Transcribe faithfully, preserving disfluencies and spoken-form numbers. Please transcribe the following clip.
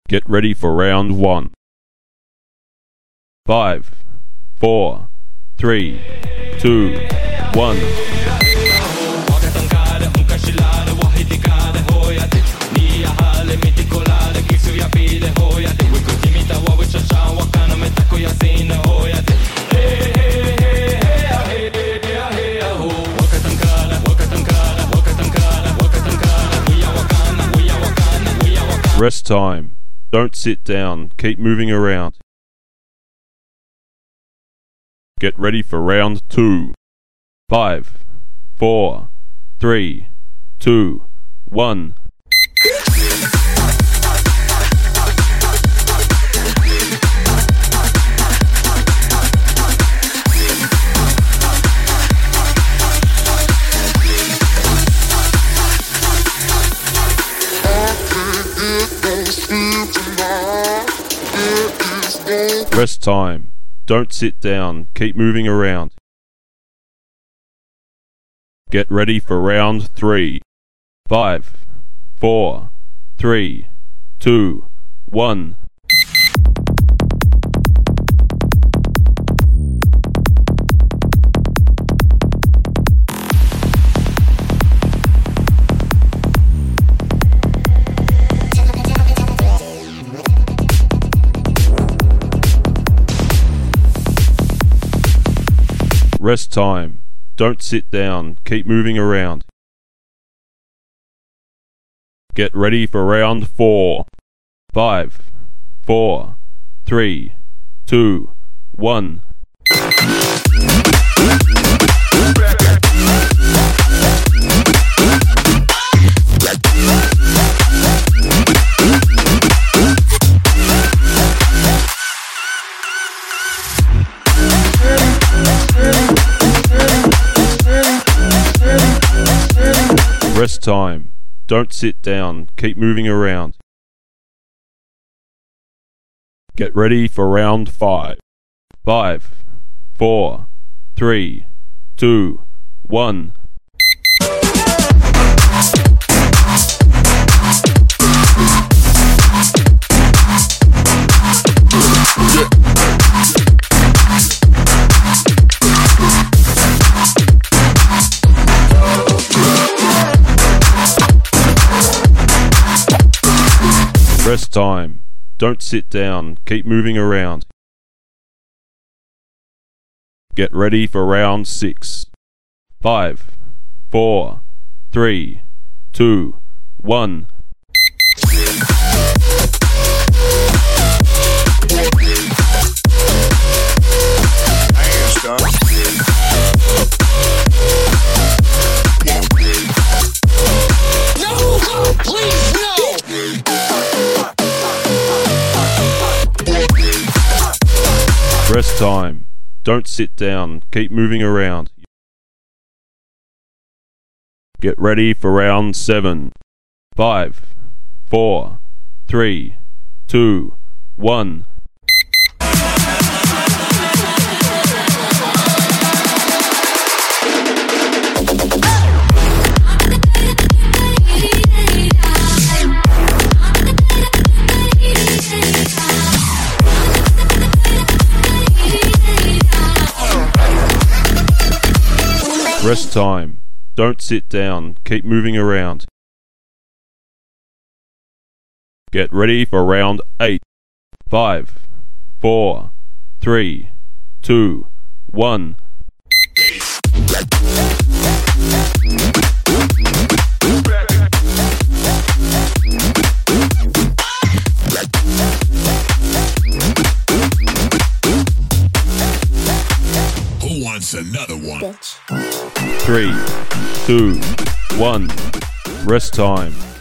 Get ready for round one. Five, four, three, two, one. Rest time. Don't sit down. Keep moving around. Get ready for round two. Five, four, three, two, one. Rest time. Don't sit down. Keep moving around. Get ready for round three. Five, four, three, two, one. Rest time. Don't sit down. Keep moving around. Get ready for round four. Five, four, three, two, one. Rest time. Don't sit down. Keep moving around. Get ready for round five. Five, four, three, two, one. Rest time. Don't sit down. Keep moving around. Get ready for round six. Five, four, three, two, one. No, please, no. Rest time. Don't sit down. Keep moving around. Get ready for round seven. Five, four, three, two, one. Rest time. Don't sit down. Keep moving around. Get ready for round eight. Five, four, three, two, one. Who wants another one? Three, two, one. Rest time.